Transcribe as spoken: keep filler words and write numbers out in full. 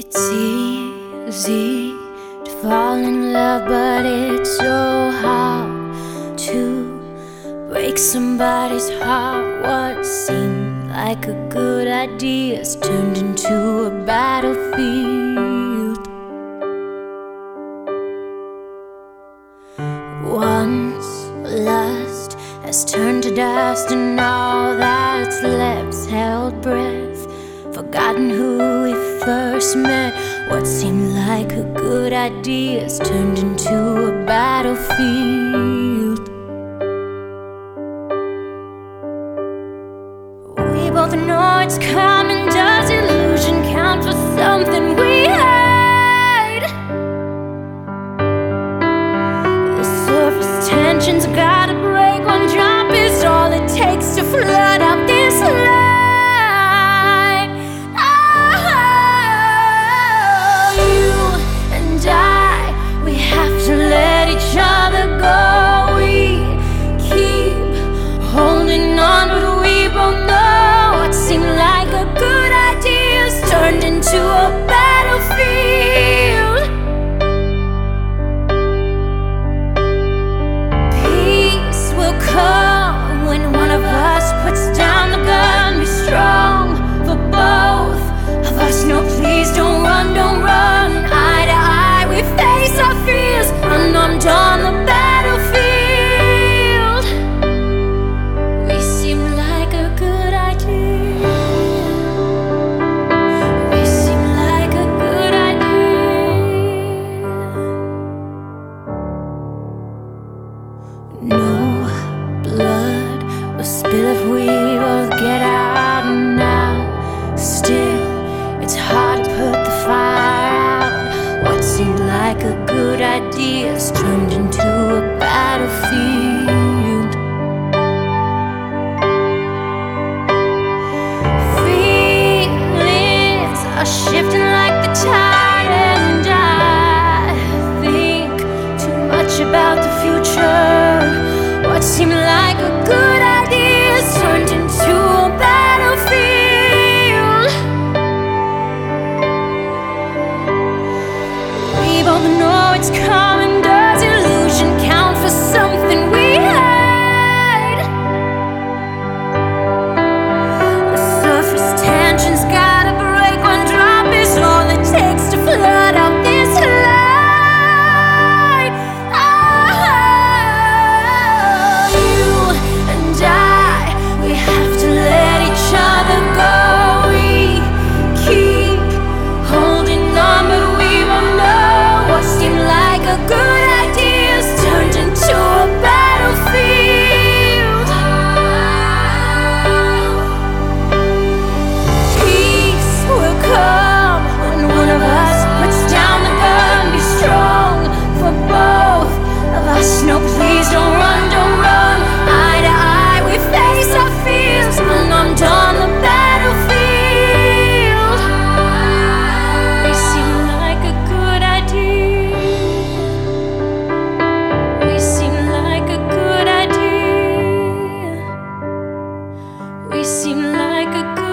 It's easy to fall in love, but it's so hard to break somebody's heart. What seemed like a good idea has turned into a battlefield. Once lust has turned to dust, and all that's left's held breath, forgotten who we first met. What seemed like a good idea has turned into a battlefield. We both know it's coming. Does illusion count for something we hide? The surface tension's gotta break. One drop is all it takes to flood out this line. To a battlefield. Peace will come when one of us puts down the gun. Be strong for both of us. No, please don't run, don't run. Eye to eye, we face our fears, unarmed on the battlefield. We seem like a good idea. No blood will spill if we both get out now. Still, it's hard to put the fire out. What seemed like a good idea has turned into a battlefield. Feelings are shifting like the tide, and I think too much about the future. What seemed like a good idea has turned into a battlefield. We both know it's coming. Does illusion count for something we hide? The surface tension's gotta break. One drop is all it takes to flood out this line. No, please don't run, don't run. Eye to eye, we face our fears, unarmed on the battlefield. We seem like a good idea. We seem like a good idea. We seem like a good